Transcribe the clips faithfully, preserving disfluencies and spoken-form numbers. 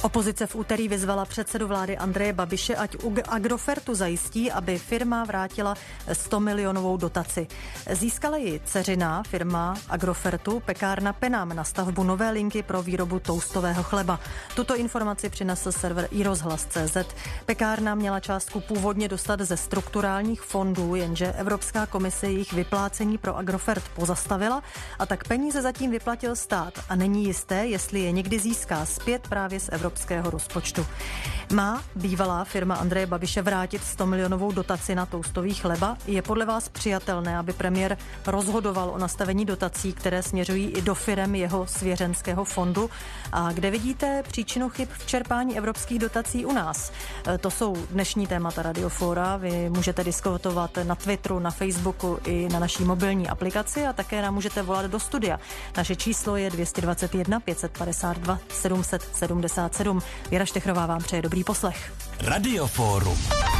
Opozice v úterý vyzvala předsedu vlády Andreje Babiše, ať u Agrofertu zajistí, aby firma vrátila sto milionovou dotaci. Získala ji dceřiná firma Agrofertu, pekárna Penam, na stavbu nové linky pro výrobu toustového chleba. Tuto informaci přinesl server iRozhlas tečka cé zet. Pekárna měla částku původně dostat ze strukturálních fondů, jenže Evropská komise jejich vyplácení pro Agrofert pozastavila a tak peníze zatím vyplatil stát a není jisté, jestli je někdy získá zpět právě z Evropské evropského rozpočtu. Má bývalá firma Andreje Babiše vrátit sto milionovou dotaci na toustový chleba? Je podle vás přijatelné, aby premiér rozhodoval o nastavení dotací, které směřují i do firem jeho svěřenského fondu? A kde vidíte příčinu chyb v čerpání evropských dotací u nás? To jsou dnešní témata Radiofóra. Vy můžete diskutovat na Twitteru, na Facebooku i na naší mobilní aplikaci a také nám můžete volat do studia. Naše číslo je dvě dvě jedna pět padesát dva sedm set sedmdesát sedm. Věra Štechrová vám přeje dobrý poslech. Radiofórum.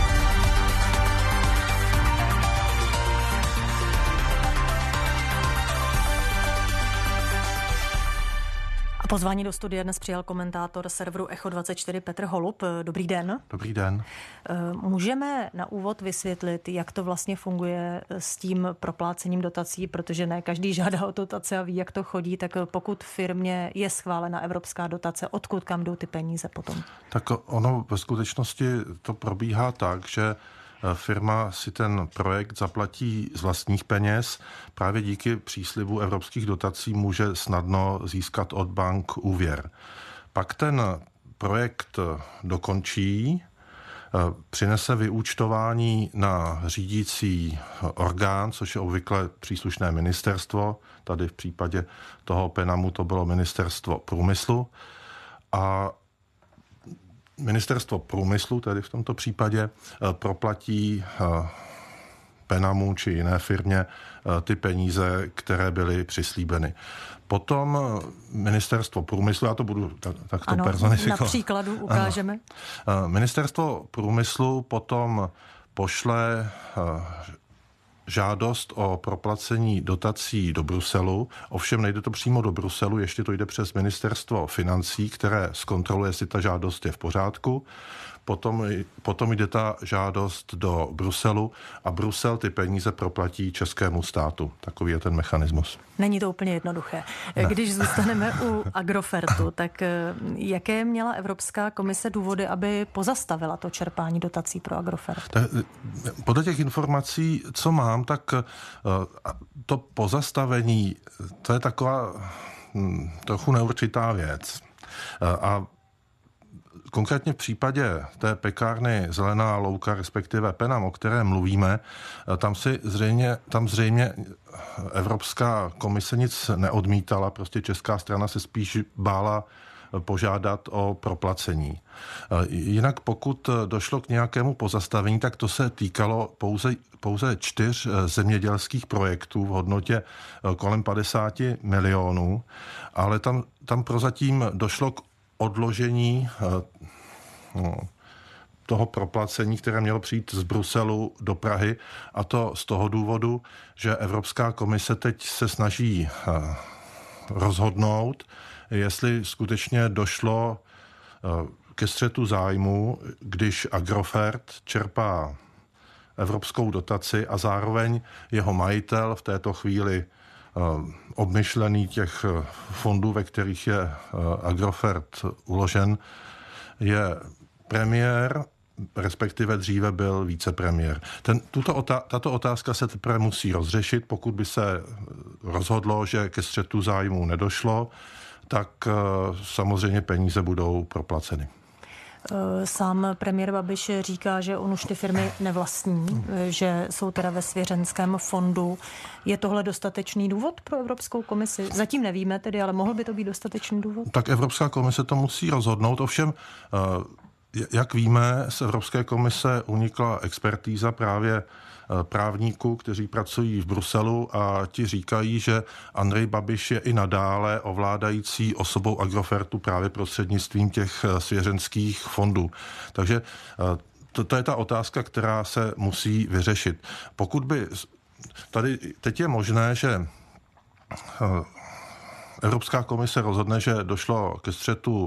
A pozvání do studia dnes přijal komentátor serveru Echo dvacet čtyři Petr Holub. Dobrý den. Dobrý den. Můžeme na úvod vysvětlit, jak to vlastně funguje s tím proplácením dotací, protože ne každý žádá o dotace a ví, jak to chodí, tak pokud firmě je schválena evropská dotace, odkud kam jdou ty peníze potom? Tak ono ve skutečnosti to probíhá tak, že firma si ten projekt zaplatí z vlastních peněz. Právě díky příslibu evropských dotací může snadno získat od bank úvěr. Pak ten projekt dokončí, přinese vyúčtování na řídící orgán, což je obvykle příslušné ministerstvo. Tady v případě toho Penamu to bylo ministerstvo průmyslu. A Ministerstvo průmyslu, tedy v tomto případě, proplatí Penamu či jiné firmě ty peníze, které byly přislíbeny. Potom Ministerstvo průmyslu, já to budu takto ano, personifikovat. Na příkladu ukážeme. Ano. Ministerstvo průmyslu potom pošle žádost o proplacení dotací do Bruselu. Ovšem nejde to přímo do Bruselu, ještě to jde přes Ministerstvo financí, které zkontroluje, jestli ta žádost je v pořádku. Potom, potom jde ta žádost do Bruselu a Brusel ty peníze proplatí českému státu. Takový je ten mechanismus. Není to úplně jednoduché. Ne. Když zůstaneme u Agrofertu, tak jaké měla Evropská komise důvody, aby pozastavila to čerpání dotací pro Agrofert? Tak, podle těch informací, co mám, tak to pozastavení, to je taková hm, trochu neurčitá věc. A konkrétně v případě té pekárny Zelená louka, respektive Penam, o které mluvíme, tam si zřejmě, tam zřejmě Evropská komise nic neodmítala, prostě česká strana se spíš bála požádat o proplacení. Jinak pokud došlo k nějakému pozastavení, tak to se týkalo pouze, pouze čtyř zemědělských projektů v hodnotě kolem padesát milionů, ale tam, tam prozatím došlo k odložení no, toho proplacení, které mělo přijít z Bruselu do Prahy, a to z toho důvodu, že Evropská komise teď se snaží rozhodnout, jestli skutečně došlo ke střetu zájmu, když Agrofert čerpá evropskou dotaci a zároveň jeho majitel v této chvíli obmyšlený těch fondů, ve kterých je Agrofert uložen, je premiér, respektive dříve byl vicepremiér. Ten, tuto otá- tato otázka se teprve musí rozřešit. Pokud by se rozhodlo, že ke střetu zájmu nedošlo, tak samozřejmě peníze budou proplaceny. Sám premiér Babiš říká, že on už ty firmy nevlastní, že jsou teda ve svěřenském fondu. Je tohle dostatečný důvod pro Evropskou komisi? Zatím nevíme tedy, ale mohl by to být dostatečný důvod? Tak Evropská komise to musí rozhodnout. Ovšem, jak víme, z Evropské komise unikla expertíza právě právníků, kteří pracují v Bruselu, a ti říkají, že Andrej Babiš je i nadále ovládající osobou Agrofertu právě prostřednictvím těch svěřenských fondů. Takže to, to je ta otázka, která se musí vyřešit. Pokud by tady teď je možné, že Evropská komise rozhodne, že došlo ke střetu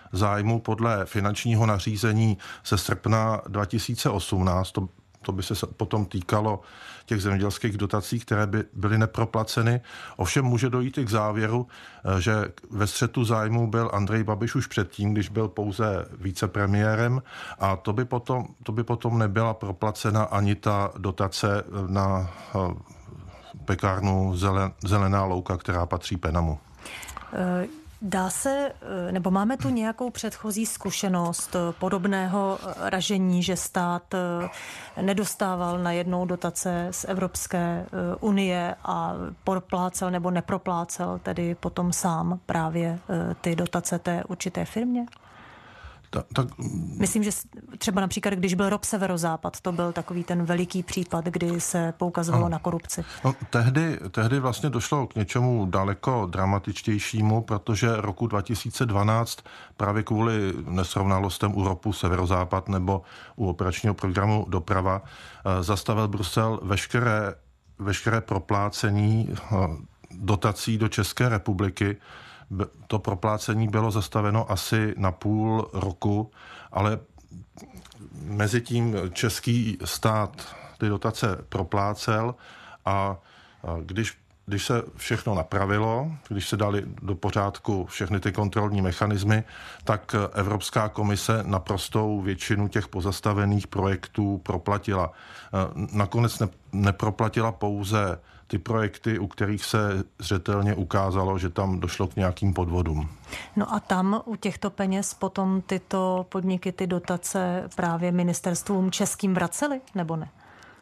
zájmu podle finančního nařízení ze srpna dva tisíce osmnáct. To, to by se potom týkalo těch zemědělských dotací, které by byly neproplaceny. Ovšem může dojít i k závěru, že ve střetu zájmu byl Andrej Babiš už předtím, když byl pouze vicepremiérem, a to by potom, to by potom nebyla proplacena ani ta dotace na pekárnu Zelená louka, která patří Penamu. Dá se, nebo máme tu nějakou předchozí zkušenost podobného ražení, že stát nedostával najednou dotace z Evropské unie a proplácel nebo neproplácel tedy potom sám právě ty dotace té určité firmě? Ta, tak... Myslím, že třeba například, když byl ROP Severozápad, to byl takový ten veliký případ, kdy se poukazovalo ano. na korupci. No, tehdy, tehdy vlastně došlo k něčemu daleko dramatičtějšímu, protože roku dva tisíce dvanáct právě kvůli nesrovnalostem u ROPu Severozápad nebo u operačního programu Doprava zastavil Brusel veškeré, veškeré proplácení dotací do České republiky. To proplácení bylo zastaveno asi na půl roku, ale mezi tím český stát ty dotace proplácel a když, když se všechno napravilo, když se dali do pořádku všechny ty kontrolní mechanismy, tak Evropská komise naprostou většinu těch pozastavených projektů proplatila. Nakonec ne, neproplatila pouze ty projekty, u kterých se zřetelně ukázalo, že tam došlo k nějakým podvodům. No a tam u těchto peněz potom tyto podniky, ty dotace právě ministerstvům českým vracely, nebo ne?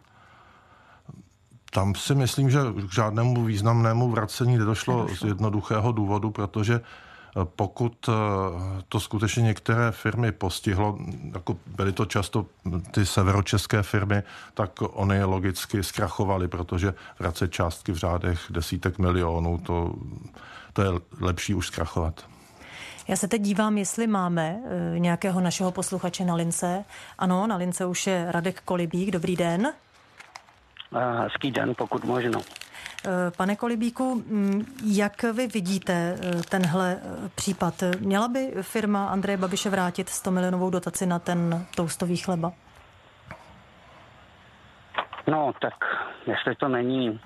Tam si myslím, že k žádnému významnému vracení nedošlo, nedošlo. z jednoduchého důvodu, protože pokud to skutečně některé firmy postihlo, jako byly to často ty severočeské firmy, tak oni logicky zkrachovaly, protože vracet částky v řádech desítek milionů, to, to je lepší už zkrachovat. Já se teď dívám, jestli máme nějakého našeho posluchače na lince. Ano, na lince už je Radek Kolibík. Dobrý den. Hezký den, pokud možno. Pane Kolibíku, jak vy vidíte tenhle případ? Měla by firma Andreje Babiše vrátit sto milionovou dotaci na ten toustový chleba? No, tak jestli to není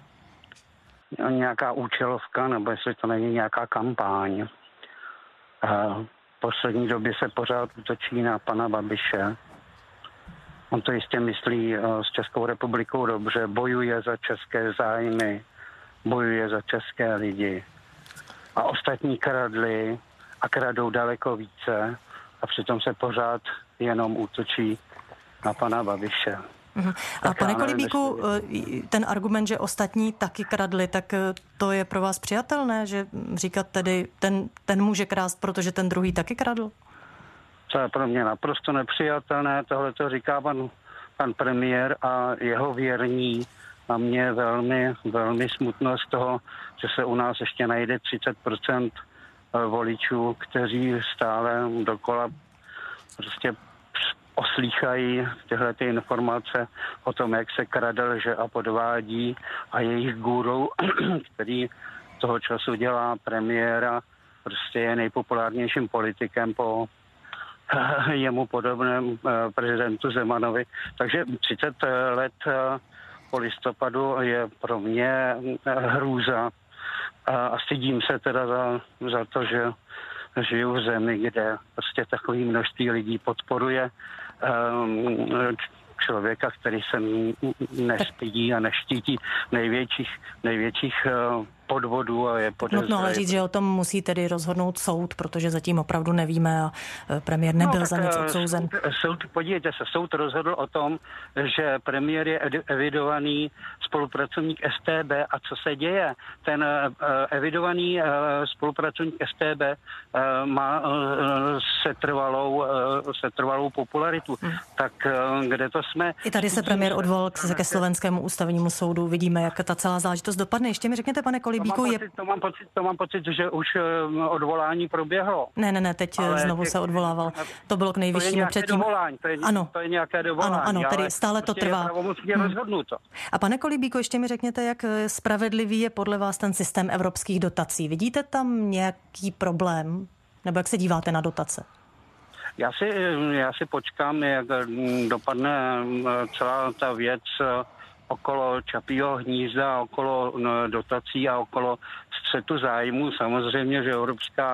nějaká účelovka, nebo jestli to není nějaká kampaň. V poslední době se pořád útočí na pana Babiše. On to jistě myslí s Českou republikou dobře, bojuje za české zájmy, bojuje za české lidi. A ostatní kradli a kradou daleko více a přitom se pořád jenom útočí na pana Babiše. Uhum. A pane Kolibíku, ten argument, že ostatní taky kradli, tak to je pro vás přijatelné, že říkat tedy, ten, ten může krást, protože ten druhý taky kradl? To je pro mě naprosto nepřijatelné, tohle to říká pan, pan premiér a jeho věrní. A mě je velmi, velmi smutno z toho, že se u nás ještě najde třicet procent voličů, kteří stále dokola prostě oslýchají tyhle ty informace o tom, jak se krade, lže a podvádí, a jejich guru, který toho času dělá premiéra, prostě je nejpopulárnějším politikem po jemu podobném prezidentu Zemanovi. Takže třicet let po listopadu je pro mě hrůza a stydím se teda za, za to, že žiju v zemi, kde prostě takové množství lidí podporuje um, člověka, který se nestydí a neštítí největších, největších uh, podvodů a je podezřelý. Nutno ale říct, že o tom musí tedy rozhodnout soud, protože zatím opravdu nevíme a premiér nebyl no, za nic odsouzen. Soud, podívejte se, soud rozhodl o tom, že premiér je evidovaný spolupracovník S T B a co se děje? Ten uh, evidovaný uh, spolupracovník S T B uh, má uh, setrvalou, uh, setrvalou popularitu. Hmm. Tak uh, kde to jsme? I tady se premiér odvolal k, ke slovenskému ústavnímu soudu. Vidíme, jak ta celá záležitost dopadne. Ještě mi řekněte, pane Kolibíku, to mám, je... pocit, to, mám pocit, to mám pocit, že už uh, odvolání proběhlo. Ne, ne, ne, teď ale znovu těch, se odvolával. To bylo k nejvyššímu předtím. Dovolání, to je, ano. to je nějaké dovolání. Ano, ano, tedy stále to trvá. Hmm. Rozhodnuto. A pane Kolibíku, ještě mi řekněte, jak spravedlivý je podle vás ten systém evropských dotací. Vidíte tam nějaký problém? Nebo jak se díváte na dotace? Já si, já si počkám, jak dopadne celá ta věc okolo Čapího hnízda, okolo dotací a okolo střetu zájmů. Samozřejmě, že Evropská,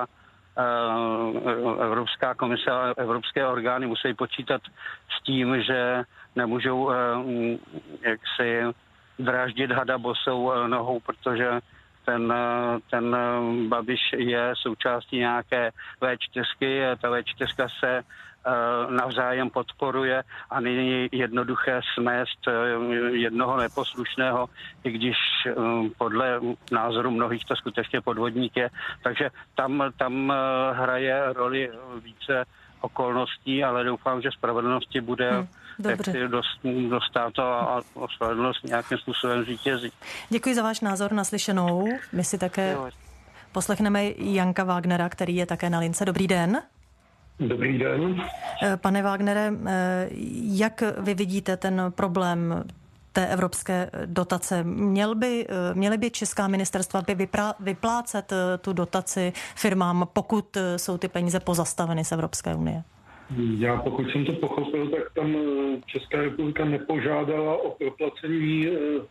Evropská komise a evropské orgány musí počítat s tím, že nemůžou jaksi dráždit hada bosou nohou, protože ten, ten Babiš je součástí nějaké vé čtyřky, ta vé čtyři se navzájem podporuje a není jednoduché smést jednoho neposlušného, i když podle názoru mnohých to skutečně podvodník je. Takže tam, tam hraje roli více okolností, ale doufám, že spravedlnosti bude hmm. Dobře. Dost, dostat to a spravedlnost nějakým způsobem zvítězí. Děkuji za váš názor, naslyšenou. My si také jo. poslechneme Janka Wagnera, který je také na lince. Dobrý den. Dobrý den. Pane Wagnere, jak vy vidíte ten problém té evropské dotace? Měl by, měly by česká ministerstva by vyprá, vyplácet tu dotaci firmám, pokud jsou ty peníze pozastaveny z Evropské unie? Já pokud jsem to pochopil, tak tam Česká republika nepožádala o proplacení.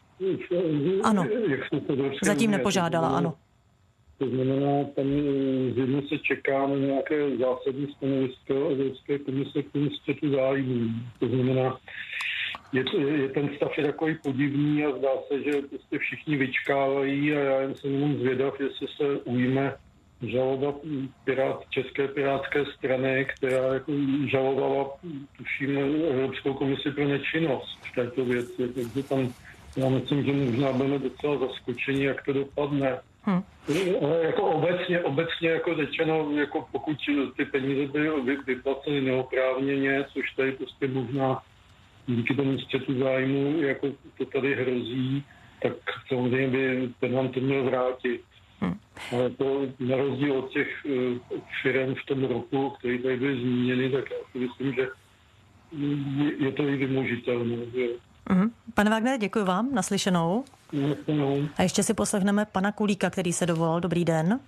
Ano, jak zatím unie. nepožádala, ano. To znamená, tam zřejmě se čeká na nějaké zásadní stanovisko Evropské komise k tomu střetu zájmů. To znamená, je, je ten stav je takový podivný a zdá se, že prostě všichni vyčkávají a já jen jsem jenom zvědav, jestli se ujme žaloba pirát, České pirátské strany, která jako žalovala, tuším, Evropskou komisi pro nečinnost v této věci. Takže tam já myslím, že možná budeme docela zaskočeni, jak to dopadne. Hmm. Ale jako obecně, obecně jako řečeno, jako pokud ty peníze byly vyplaceny neoprávněně, což tady prostě možná díky tomu střetu zájmu, jako to tady hrozí, tak samozřejmě by ten nám to měl vrátit. Hmm. Ale to na rozdíl od těch uh, firem v tom roku, které tady byly zmíněny, tak já si myslím, že je, je to i vymožitelné. Hmm. Pane Wagnere, děkuji vám, naslyšenou. No. A ještě si poslechneme pana Kulíka, který se dovolal. Dobrý den.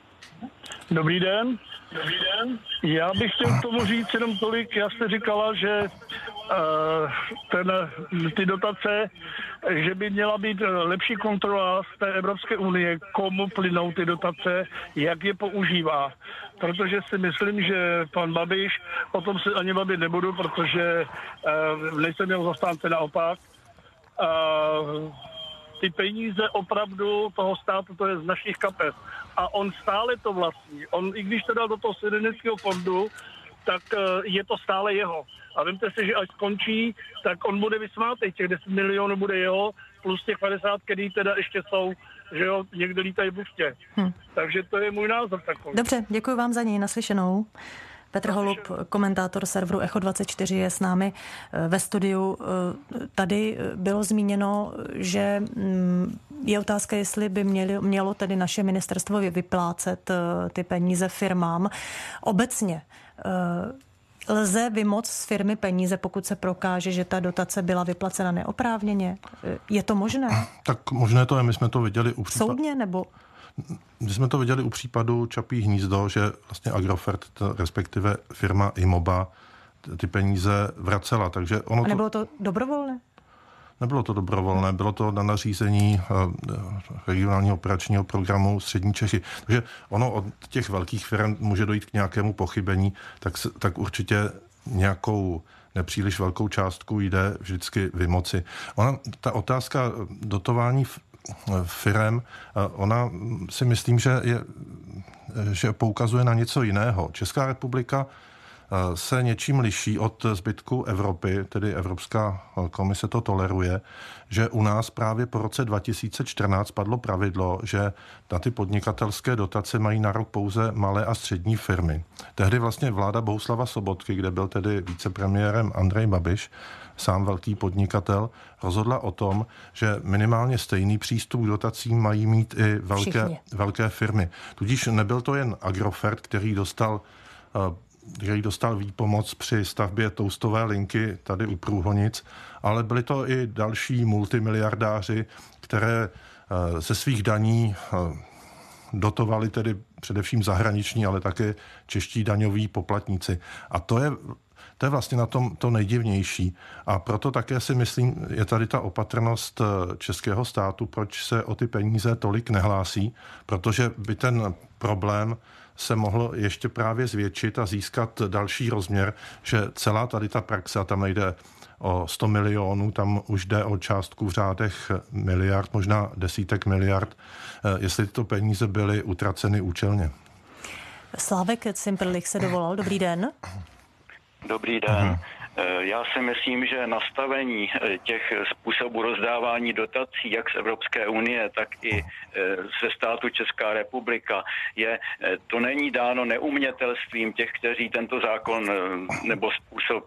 Dobrý den. Dobrý den. Já bych chtěl k tomu říct jenom tolik, já jste říkala, že uh, ten, ty dotace, že by měla být lepší kontrola z té Evropské unie, komu plynou ty dotace, jak je používá. Protože si myslím, že pan Babiš, o tom se ani bavit nebudu, protože uh, nejsem jeho zastánce, naopak. Uh, ty peníze opravdu toho státu, to je z našich kapes. A on stále to vlastní. On, i když to dal do toho svěřeneckého fondu, tak uh, je to stále jeho. A vemte si, že až skončí, tak on bude vysmátej. Těch deset milionů bude jeho, plus těch padesát, který teda ještě jsou, že jo, někde lítají buště. Hm. Takže to je můj názor takový. Dobře, děkuji vám za něj, naslyšenou. Petr Holub, komentátor serveru Echo dvacet čtyři, je s námi ve studiu. Tady bylo zmíněno, že je otázka, jestli by mělo, mělo tedy naše ministerstvo vyplácet ty peníze firmám. Obecně lze vymoct z firmy peníze, pokud se prokáže, že ta dotace byla vyplacena neoprávněně? Je to možné? Tak možné to je, my jsme to viděli u případu. Soudně nebo... My jsme to viděli u případu Čapí hnízdo, že vlastně Agrofert, respektive firma Imoba, ty peníze vracela. Takže ono A nebylo to, to dobrovolné? Nebylo to dobrovolné, bylo to na nařízení regionálního operačního programu Střední Čechy. Takže ono od těch velkých firm může dojít k nějakému pochybení, tak, tak určitě nějakou nepříliš velkou částku jde vždycky vymoci. Ona, ta otázka dotování firem, ona si myslím, že, je, že poukazuje na něco jiného. Česká republika se něčím liší od zbytku Evropy, tedy Evropská komise to toleruje, že u nás právě po roce dva tisíce čtrnáct padlo pravidlo, že na ty podnikatelské dotace mají nárok pouze malé a střední firmy. Tehdy vlastně vláda Bohuslava Sobotky, kde byl tedy vicepremiérem Andrej Babiš, sám velký podnikatel, rozhodla o tom, že minimálně stejný přístup k dotacím mají mít i velké, velké firmy. Tudíž nebyl to jen Agrofert, který dostal který dostal výpomoc při stavbě toustové linky tady u Průhonic, ale byli to i další multimiliardáři, které ze svých daní dotovali tedy především zahraniční, ale také čeští daňoví poplatníci. A to je, to je vlastně na tom to nejdivnější. A proto také si myslím, je tady ta opatrnost českého státu, proč se o ty peníze tolik nehlásí, protože by ten problém se mohl ještě právě zvětšit a získat další rozměr, že celá tady ta praxe, a tam nejde o sto milionů, tam už jde o částku v řádech miliard, možná desítek miliard, jestli tyto peníze byly utraceny účelně. Slávek Cimprlich se dovolal. Dobrý den. Dobrý den. Aha. Já si myslím, že nastavení těch způsobů rozdávání dotací, jak z Evropské unie, tak i ze státu Česká republika, je, to není dáno neumětelstvím těch, kteří tento zákon nebo způsob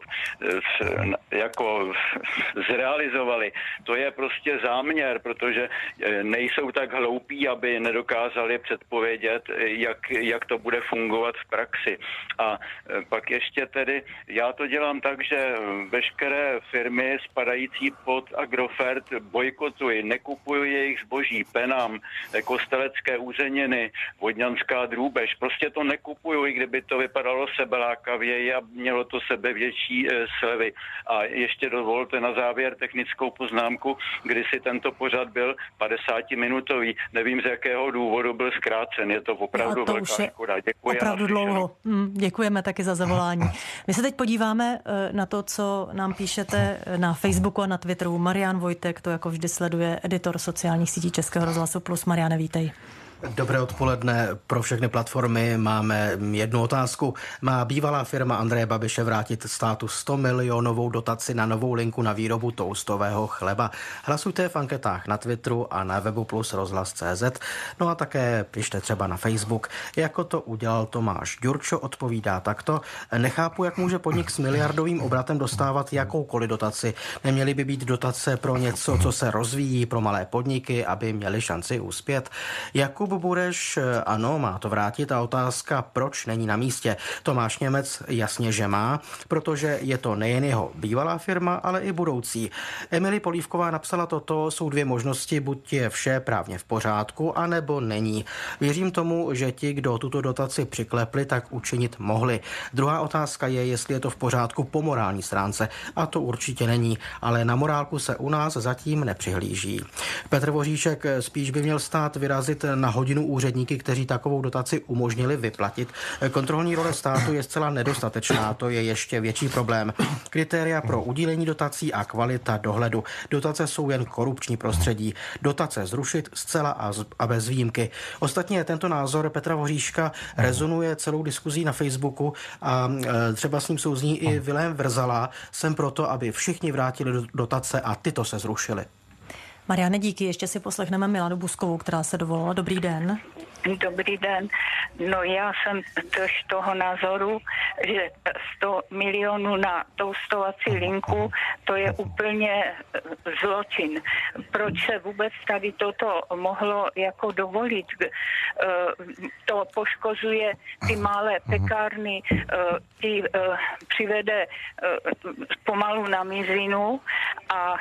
jako zrealizovali. To je prostě záměr, protože nejsou tak hloupí, aby nedokázali předpovědět, jak, jak to bude fungovat v praxi. A pak ještě tedy, já to dělám tak, že veškeré firmy spadající pod Agrofert bojkotuji, nekupuji jejich zboží, Penam, Kostelecké uzeniny, Vodňanská drůbež, prostě to nekupuju, i kdyby to vypadalo sebelákavěji a mělo to sebevětší e, slevy. A ještě dovolte na závěr technickou poznámku, kdy si tento pořad byl padesátiminutový, nevím z jakého důvodu byl zkrácen, je to opravdu to velká škoda. Děkuji. Opravdu dlouho. Hmm, děkujeme taky za zavolání. My se teď podíváme na to, co nám píšete na Facebooku a na Twitteru. Marian Vojtek to jako vždy sleduje, editor sociálních sítí Českého rozhlasu Plus. Mariane, vítej. Dobré odpoledne. Pro všechny platformy máme jednu otázku. Má bývalá firma Andreje Babiše vrátit státu sto milionovou dotaci na novou linku na výrobu toustového chleba? Hlasujte v anketách na Twitteru a na webu plus rozhlas tečka cé zet. No a také pište třeba na Facebook. Jako to udělal Tomáš Ďurčo, odpovídá takto. Nechápu, jak může podnik s miliardovým obratem dostávat jakoukoliv dotaci. Neměly by být dotace pro něco, co se rozvíjí, pro malé podniky, aby měli šanci uspět. Jakub Bureš, ano, má to vrátit a otázka, proč není na místě. Tomáš Němec jasně, že má, protože je to nejen jeho bývalá firma, ale i budoucí. Emily Polívková napsala toto, jsou dvě možnosti, buď je vše právně v pořádku, anebo není. Věřím tomu, že ti, kdo tuto dotaci přiklepli, tak učinit mohli. Druhá otázka je, jestli je to v pořádku po morální stránce, a to určitě není, ale na morálku se u nás zatím nepřihlíží. Petr Voříšek spíš by měl stát vyrazit na hodinu úředníky, kteří takovou dotaci umožnili vyplatit. Kontrolní role státu je zcela nedostatečná, to je ještě větší problém. Kritéria pro udílení dotací a kvalita dohledu. Dotace jsou jen korupční prostředí. Dotace zrušit zcela a bez výjimky. Ostatně tento názor Petra Voříška rezonuje celou diskuzí na Facebooku a třeba s ním souzní i Vilém Vrzala. Jsem proto, aby všichni vrátili dotace a tyto se zrušily. Mariane, díky. Ještě si poslechneme Miladu Buskovou, která se dovolala. Dobrý den. Dobrý den. No já jsem tož toho názoru, že sto milionů na toustovací linku, to je úplně zločin. Proč se vůbec tady toto mohlo jako dovolit? To poškozuje ty malé pekárny, ty přivede pomalu na mizinu a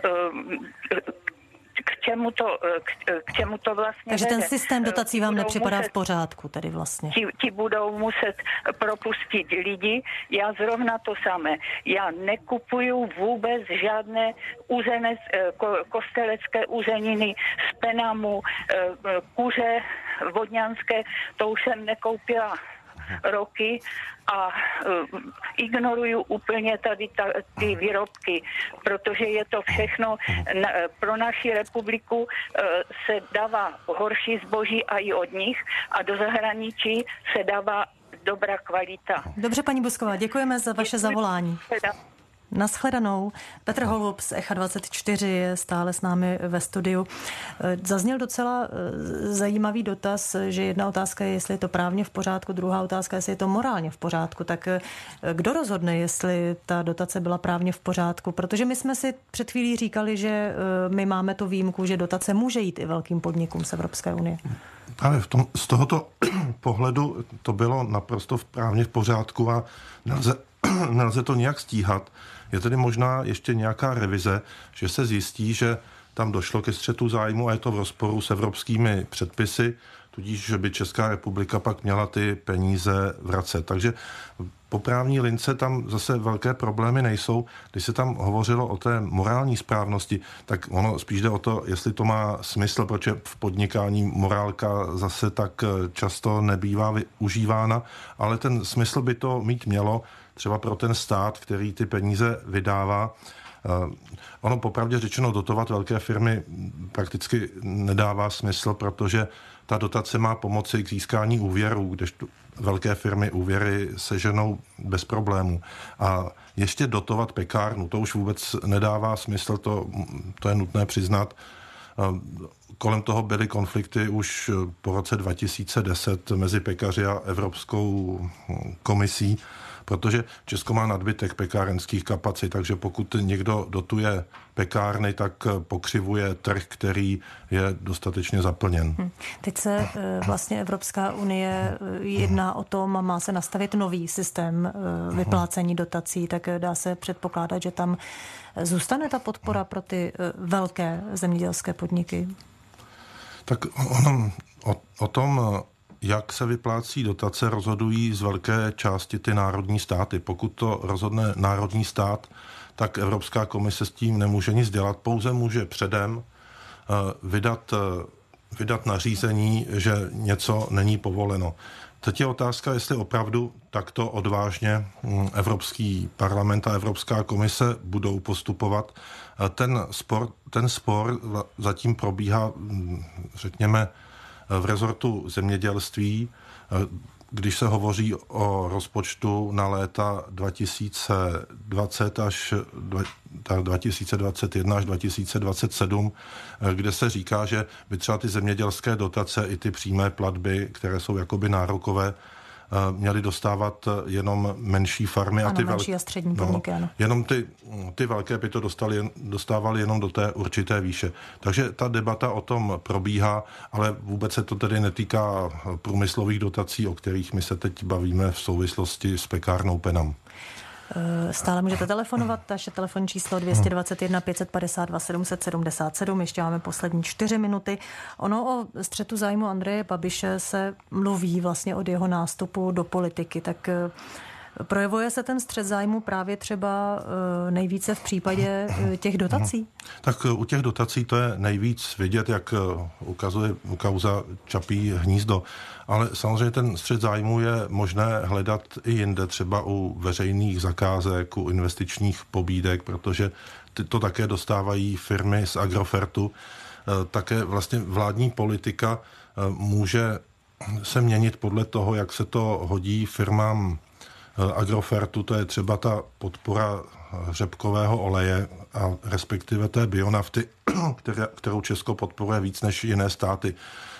k čemu to, k, k čemu to vlastně Takže vede. ten systém dotací vám nepřipadá muset, v pořádku tedy vlastně. Ti, ti budou muset propustit lidi. Já zrovna to samé. Já nekupuju vůbec žádné uzenec, ko, kostelecké uzeniny z Penamu, kuře vodňanské, to už jsem nekoupila roky a uh, ignoruju úplně tady ta, ty výrobky, protože je to všechno na, pro naši republiku uh, se dává horší zboží a i od nich a do zahraničí se dává dobrá kvalita. Dobře, paní Busková, děkujeme za vaše zavolání. Nashledanou. Petr Holub z Echa dvacet čtyři je stále s námi ve studiu. Zazněl docela zajímavý dotaz, že jedna otázka je, jestli je to právně v pořádku, druhá otázka je, jestli je to morálně v pořádku. Tak kdo rozhodne, jestli ta dotace byla právně v pořádku? Protože my jsme si před chvílí říkali, že my máme tu výjimku, že dotace může jít i velkým podnikům z Evropské unie. Právě v tom, z tohoto pohledu to bylo naprosto právně v pořádku a nelze, nelze to nějak stíhat. Je tedy možná ještě nějaká revize, že se zjistí, že tam došlo ke střetu zájmu a je to v rozporu s evropskými předpisy. tudíž by Česká republika pak měla ty peníze vracet. Takže po právní lince tam zase velké problémy nejsou. Když se tam hovořilo o té morální správnosti, tak ono spíš jde o to, jestli to má smysl, protože v podnikání morálka zase tak často nebývá využívána, ale ten smysl by to mít mělo, třeba pro ten stát, který ty peníze vydává. Ono popravdě řečeno dotovat velké firmy prakticky nedává smysl, protože ta dotace má pomoci k získání úvěrů, když velké firmy úvěry seženou bez problémů. A ještě dotovat pekárnu, to už vůbec nedává smysl, to, to je nutné přiznat. Kolem toho byly konflikty už po roce dva tisíce deset mezi pekaři a Evropskou komisí, protože Česko má nadbytek pekárenských kapacit, takže pokud někdo dotuje pekárny, tak pokřivuje trh, který je dostatečně zaplněn. Hm. Teď se vlastně Evropská unie jedná o tom, má se nastavit nový systém vyplácení dotací, tak dá se předpokládat, že tam zůstane ta podpora pro ty velké zemědělské podniky? Tak ono, o, o tom, jak se vyplácí dotace, rozhodují z velké části ty národní státy. Pokud to rozhodne národní stát, tak Evropská komise s tím nemůže nic dělat, pouze může předem vydat, vydat nařízení, že něco není povoleno. Teď je otázka, jestli opravdu takto odvážně Evropský parlament a Evropská komise budou postupovat. Ten spor, ten spor zatím probíhá, řekněme, v rezortu zemědělství, když se hovoří o rozpočtu na léta dva tisíce dvacet až dva tisíce dvacet jedna až dva tisíce dvacet sedm, kde se říká, že by třeba ty zemědělské dotace i ty přímé platby, které jsou jakoby nárokové, měly dostávat jenom menší farmy. Ano, a ty menší vel... a střední podniky, no, ano. Jenom ty, ty velké by to dostali, dostávali jenom do té určité výše. Takže ta debata o tom probíhá, ale vůbec se to tedy netýká průmyslových dotací, o kterých my se teď bavíme v souvislosti s pekárnou Penam. Stále můžete telefonovat, naše telefonní číslo dvě stě dvacet jedna pět set padesát dva sedm set sedmdesát sedm, ještě máme poslední čtyři minuty. Ono o střetu zájmu Andreje Babiše se mluví vlastně od jeho nástupu do politiky, tak projevuje se ten střet zájmu právě třeba nejvíce v případě těch dotací? Tak u těch dotací to je nejvíc vidět, jak ukazuje kauza Čapí hnízdo. Ale samozřejmě ten střet zájmu je možné hledat i jinde, třeba u veřejných zakázek, u investičních pobídek, protože to také dostávají firmy z Agrofertu. Také vlastně vládní politika může se měnit podle toho, jak se to hodí firmám Agrofertu, to je třeba ta podpora řepkového oleje a respektive té bionafty, které, kterou Česko podporuje víc než jiné státy.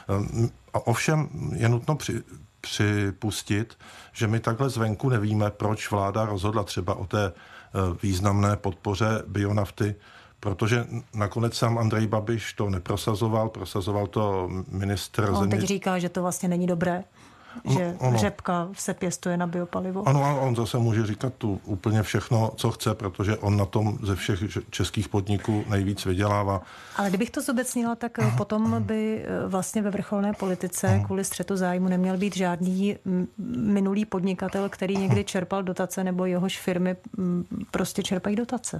A ovšem je nutno při, připustit, že my takhle zvenku nevíme, proč vláda rozhodla třeba o té významné podpoře bionafty, protože nakonec sám Andrej Babiš to neprosazoval, prosazoval to ministr... On země... teď říká, že to vlastně není dobré, že no, řepka se pěstuje na biopalivo. Ano, a on zase může říkat tu úplně všechno, co chce, protože on na tom ze všech českých podniků nejvíc vydělává. Ale kdybych to zobecnila, tak potom by vlastně ve vrcholné politice kvůli střetu zájmu neměl být žádný minulý podnikatel, který někdy čerpal dotace, nebo jehož firmy prostě čerpají dotace.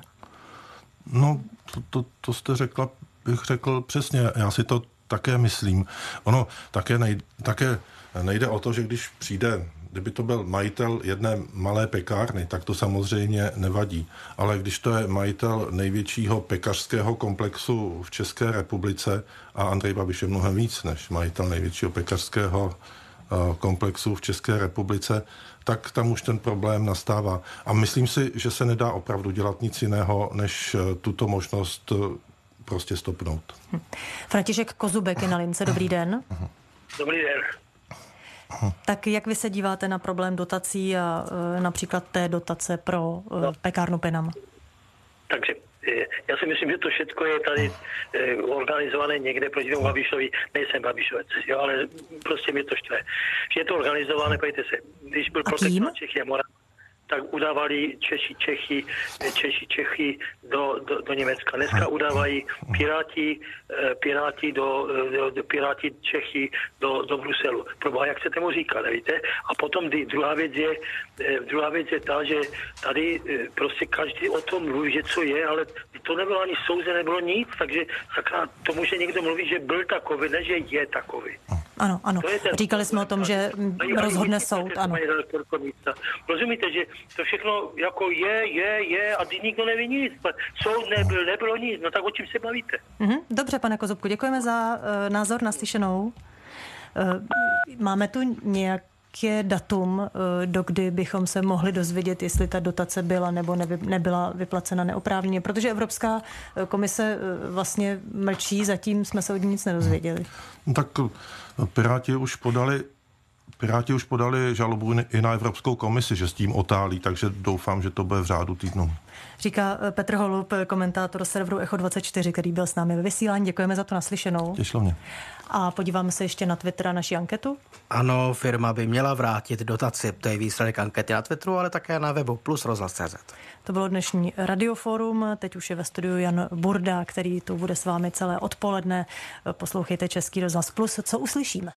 No, to, to, to jste řekla, bych řekl přesně. Já si to také myslím. Ono také nejde, také nejde o to, že když přijde, kdyby to byl majitel jedné malé pekárny, tak to samozřejmě nevadí. Ale když to je majitel největšího pekařského komplexu v České republice, a Andrej Babiš je mnohem víc než majitel největšího pekařského komplexu v České republice, tak tam už ten problém nastává. A myslím si, že se nedá opravdu dělat nic jiného, než tuto možnost prostě stopnout. Hm. František Kozubek je na lince. Dobrý den. Dobrý den. Tak jak vy se díváte na problém dotací a e, například té dotace pro e, no. pekárnu Penam? Takže já si myslím, že to všechno je tady e, organizované někde proti tomu Babišovi. Nejsem Babišovec, jo, ale prostě mě to štve. Že je to organizované, pojďte se, když byl protest na Čechy a Moravy, tak udávali Češi, Čechy, Češi, Čechy do, do, do Německa. Dneska udávají Piráti, Piráti do, do, do Piráti Čechy do, do Bruselu. Proboha, jak se tomu říká, nevíte? A potom druhá věc je, druhá věc je ta, že tady prostě každý o tom mluví, že co je, ale to nebylo ani souze, nebylo nic, takže sakra, to může někdo mluvit, že byl takový, ne, že je takový. Ano, ano. Říkali jsme o tom, že rozhodne soud, ano. Rozumíte, že to všechno jako je, je, je a nikdo neví nic. Soud nebyl, nebylo nic, no tak o čím se bavíte? Mm-hmm. Dobře, pane Kozubku, děkujeme za uh, názor naslyšenou. Uh, máme tu nějak je datum, dokdy bychom se mohli dozvědět, jestli ta dotace byla nebo nebyla vyplacena neoprávněně, protože Evropská komise vlastně mlčí, zatím jsme se od ní nic nedozvěděli. No tak Piráti už podali Piráti už podali žalobu i na Evropskou komisi, že s tím otálí, takže doufám, že to bude v řádu týdnu. Říká Petr Holub, komentátor serveru Echo dvacet čtyři, který byl s námi ve vysílání. Děkujeme za to naslyšenou. Těšilo mě. A podíváme se ještě na Twitter, naši anketu. Ano, firma by měla vrátit dotaci. To je výsledek ankety na Twitteru, ale také na webu plus rozhlas tečka cé zet. To bylo dnešní Radioforum. Teď už je ve studiu Jan Burda, který tu bude s vámi celé odpoledne. Poslouchejte Český rozhlas plus. Co uslyšíme?